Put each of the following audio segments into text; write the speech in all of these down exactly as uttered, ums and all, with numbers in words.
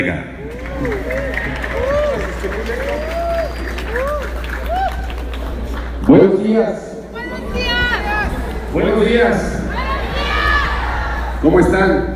Buenos días. Buenos días. Buenos días. ¿Cómo están?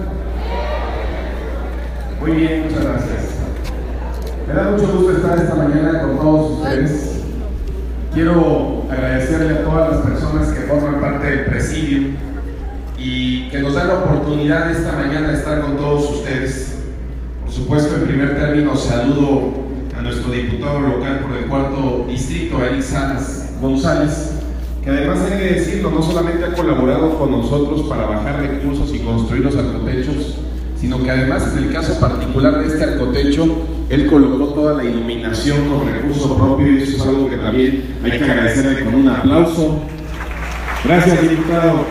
Muy bien, muchas gracias. Me da mucho gusto estar esta mañana con todos ustedes. Quiero agradecerle a todas las personas que forman parte del presidium y que nos dan la oportunidad esta mañana de estar con todos ustedes. Por supuesto, en primer término, saludo a nuestro diputado local por el cuarto distrito, Eric Salas González, que además hay que decirlo, no solamente ha colaborado con nosotros para bajar recursos y construir los arcotechos, sino que además en el caso particular de este arcotecho, él colocó toda la iluminación con recurso propio y eso es algo que también hay que agradecerle con un aplauso. Gracias, diputado.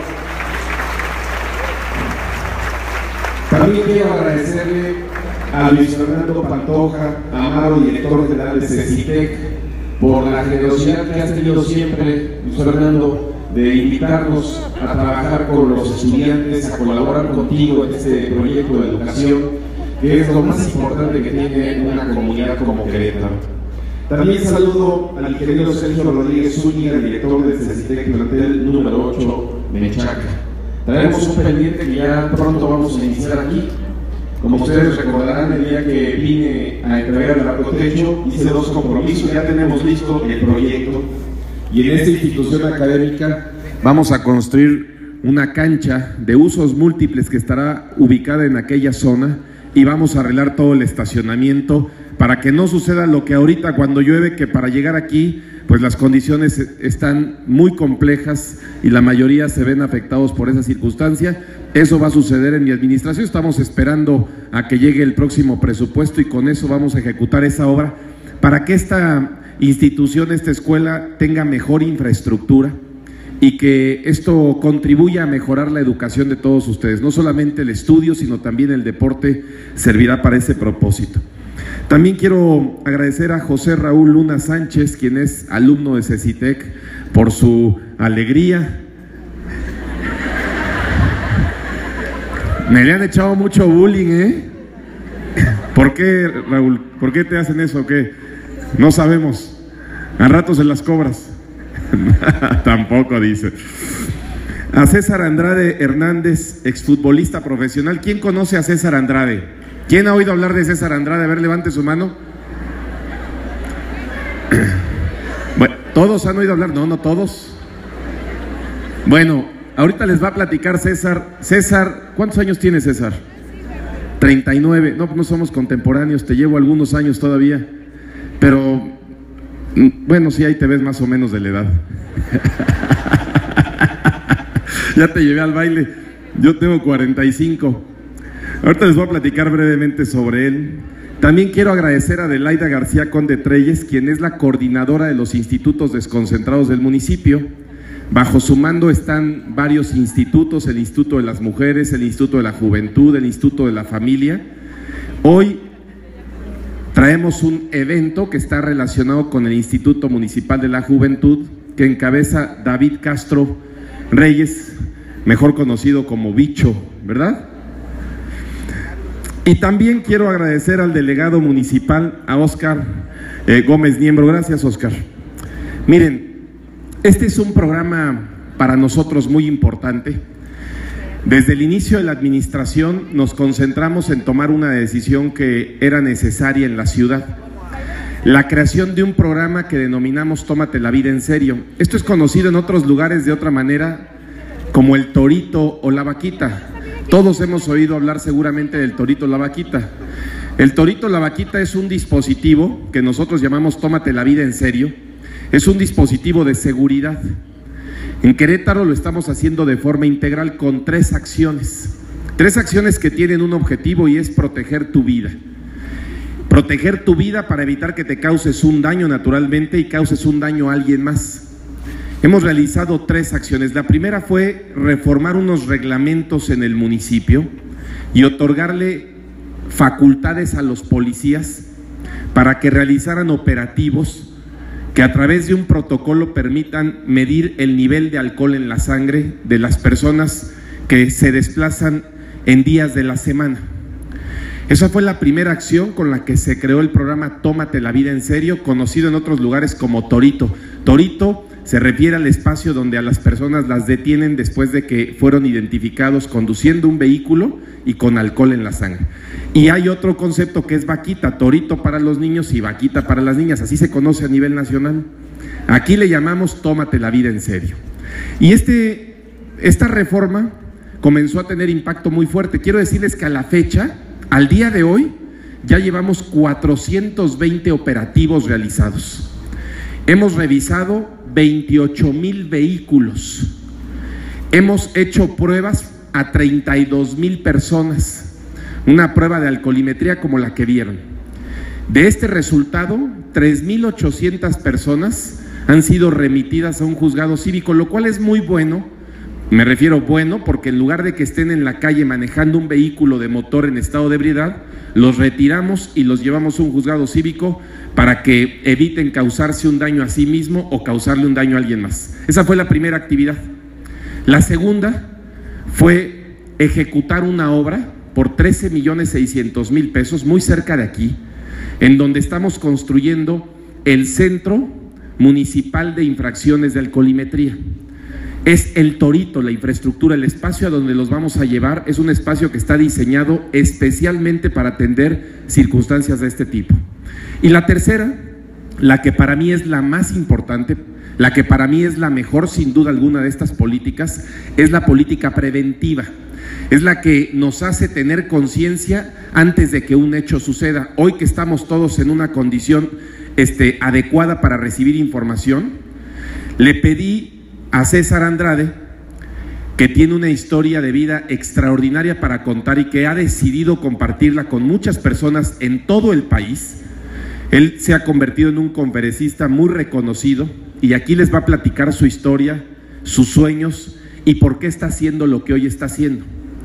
También quiero agradecerle a Luis Fernando Pantoja, amado director general de CECITEC, por la generosidad que has tenido siempre, Luis Fernando, de invitarnos a trabajar con los estudiantes, a colaborar contigo en este proyecto de educación, que es lo más importante que tiene una comunidad como Querétaro. También saludo al ingeniero Sergio Rodríguez Zúñiga, director de CECITEC, plantel número ocho, Menchaca. Traemos un pendiente que ya pronto vamos a iniciar aquí. Como ustedes recordarán, el día que vine a entregar el arcotecho, hice dos compromisos, ya tenemos listo el proyecto. Y en esta institución académica vamos a construir una cancha de usos múltiples que estará ubicada en aquella zona y vamos a arreglar todo el estacionamiento para que no suceda lo que ahorita cuando llueve, que para llegar aquí pues las condiciones están muy complejas y la mayoría se ven afectados por esa circunstancia. Eso va a suceder en mi administración, estamos esperando a que llegue el próximo presupuesto y con eso vamos a ejecutar esa obra para que esta institución, esta escuela tenga mejor infraestructura y que esto contribuya a mejorar la educación de todos ustedes. No solamente el estudio, sino también el deporte servirá para ese propósito. También quiero agradecer a José Raúl Luna Sánchez, quien es alumno de CECITEC, por su alegría. Me le han echado mucho bullying, ¿eh? ¿Por qué, Raúl? ¿Por qué te hacen eso o qué? No sabemos. Al rato se las cobras. Tampoco, dice. A César Andrade Hernández, exfutbolista profesional. ¿Quién conoce a César Andrade? ¿Quién ha oído hablar de César Andrade? A ver, levante su mano. Bueno, ¿todos han oído hablar? No, no todos. Bueno, ahorita les va a platicar César. César, ¿cuántos años tiene César? treinta y nueve. No, no somos contemporáneos, te llevo algunos años todavía. Pero, bueno, sí, ahí te ves más o menos de la edad. Ya te llevé al baile. Yo tengo cuarenta y cinco. Ahorita les voy a platicar brevemente sobre él. También quiero agradecer a Adelaida García Conde Treyes, quien es la coordinadora de los institutos desconcentrados del municipio. Bajo su mando están varios institutos, el Instituto de las Mujeres, el Instituto de la Juventud, el Instituto de la Familia. Hoy traemos un evento que está relacionado con el Instituto Municipal de la Juventud, que encabeza David Castro Reyes, mejor conocido como Bicho, ¿verdad? Y también quiero agradecer al delegado municipal, a Óscar eh, Gómez Niembro. Gracias, Óscar. Miren, este es un programa para nosotros muy importante. Desde el inicio de la administración nos concentramos en tomar una decisión que era necesaria en la ciudad. La creación de un programa que denominamos Tómate la vida en serio. Esto es conocido en otros lugares de otra manera como el torito o la vaquita. Todos hemos oído hablar seguramente del torito la vaquita. El torito la vaquita es un dispositivo que nosotros llamamos Tómate la vida en serio. Es un dispositivo de seguridad. En Querétaro lo estamos haciendo de forma integral con tres acciones. Tres acciones que tienen un objetivo y es proteger tu vida. Proteger tu vida para evitar que te causes un daño naturalmente y causes un daño a alguien más. Hemos realizado tres acciones. La primera fue reformar unos reglamentos en el municipio y otorgarle facultades a los policías para que realizaran operativos que a través de un protocolo permitan medir el nivel de alcohol en la sangre de las personas que se desplazan en días de la semana. Esa fue la primera acción con la que se creó el programa Tómate la vida en serio, conocido en otros lugares como Torito. Torito se refiere al espacio donde a las personas las detienen después de que fueron identificados conduciendo un vehículo y con alcohol en la sangre. Y hay otro concepto que es vaquita, torito para los niños y vaquita para las niñas, así se conoce a nivel nacional. Aquí le llamamos Tómate la vida en serio. Y este, esta reforma comenzó a tener impacto muy fuerte. Quiero decirles que a la fecha, al día de hoy, ya llevamos cuatrocientos veinte operativos realizados. Hemos revisado veintiocho mil vehículos. Hemos hecho pruebas a treinta y dos mil personas. Una prueba de alcoholimetría como la que vieron. De este resultado, tres mil ochocientas personas han sido remitidas a un juzgado cívico, lo cual es muy bueno. Me refiero bueno porque en lugar de que estén en la calle manejando un vehículo de motor en estado de ebriedad, los retiramos y los llevamos a un juzgado cívico para que eviten causarse un daño a sí mismo o causarle un daño a alguien más. Esa fue la primera actividad. La segunda fue ejecutar una obra por trece millones seiscientos mil pesos, muy cerca de aquí, en donde estamos construyendo el Centro Municipal de Infracciones de Alcoholimetría. Es el Torito, la infraestructura, el espacio a donde los vamos a llevar, es un espacio que está diseñado especialmente para atender circunstancias de este tipo. Y la tercera, la que para mí es la más importante, la que para mí es la mejor sin duda alguna de estas políticas, es la política preventiva. Es la que nos hace tener conciencia antes de que un hecho suceda. Hoy que estamos todos en una condición este, adecuada para recibir información, le pedí a César Andrade, que tiene una historia de vida extraordinaria para contar y que ha decidido compartirla con muchas personas en todo el país. Él se ha convertido en un conferencista muy reconocido y aquí les va a platicar su historia, sus sueños y por qué está haciendo lo que hoy está haciendo.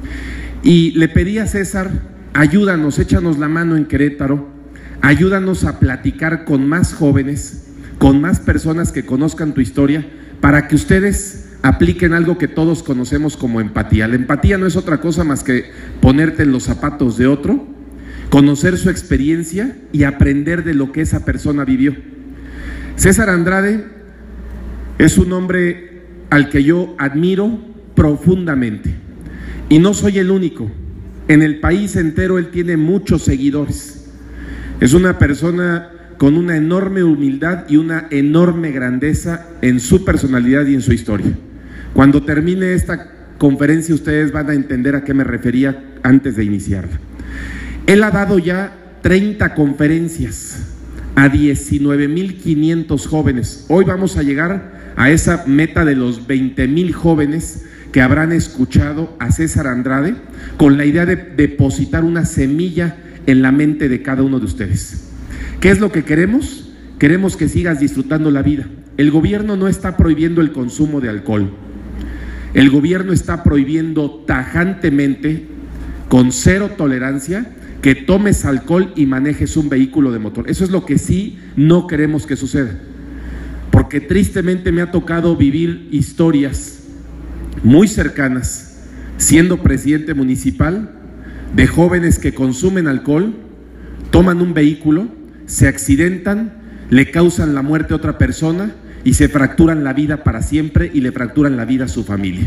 Y le pedí a César, ayúdanos, échanos la mano en Querétaro, ayúdanos a platicar con más jóvenes, con más personas que conozcan tu historia, para que ustedes apliquen algo que todos conocemos como empatía. La empatía no es otra cosa más que ponerte en los zapatos de otro, conocer su experiencia y aprender de lo que esa persona vivió. César Andrade es un hombre al que yo admiro profundamente y no soy el único. En el país entero él tiene muchos seguidores. Es una persona con una enorme humildad y una enorme grandeza en su personalidad y en su historia. Cuando termine esta conferencia ustedes van a entender a qué me refería antes de iniciarla. Él ha dado ya treinta conferencias a diecinueve mil quinientos jóvenes. Hoy vamos a llegar a esa meta de los veinte mil jóvenes que habrán escuchado a César Andrade con la idea de depositar una semilla en la mente de cada uno de ustedes. ¿Qué es lo que queremos? Queremos que sigas disfrutando la vida. El gobierno no está prohibiendo el consumo de alcohol. El gobierno está prohibiendo tajantemente, con cero tolerancia, que tomes alcohol y manejes un vehículo de motor. Eso es lo que sí no queremos que suceda. Porque tristemente me ha tocado vivir historias muy cercanas, siendo presidente municipal, de jóvenes que consumen alcohol, toman un vehículo, se accidentan, le causan la muerte a otra persona y se fracturan la vida para siempre y le fracturan la vida a su familia.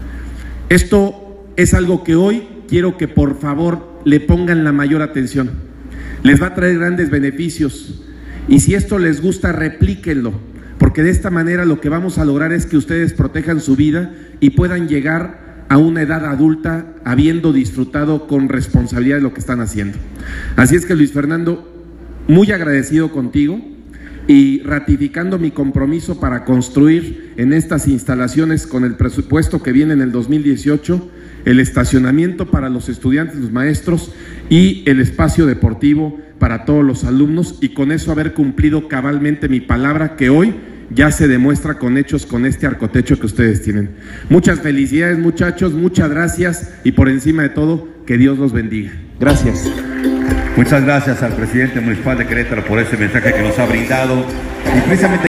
Esto es algo que hoy quiero que por favor le pongan la mayor atención. Les va a traer grandes beneficios y si esto les gusta, replíquenlo, porque de esta manera lo que vamos a lograr es que ustedes protejan su vida y puedan llegar a una edad adulta habiendo disfrutado con responsabilidad de lo que están haciendo. Así es que, Luis Fernando, muy agradecido contigo y ratificando mi compromiso para construir en estas instalaciones con el presupuesto que viene en el dos mil dieciocho, el estacionamiento para los estudiantes, los maestros y el espacio deportivo para todos los alumnos, y con eso haber cumplido cabalmente mi palabra que hoy ya se demuestra con hechos con este arcotecho que ustedes tienen. Muchas felicidades, muchachos, muchas gracias y por encima de todo, que Dios los bendiga. Gracias. Muchas gracias al presidente municipal de Querétaro por ese mensaje que nos ha brindado y precisamente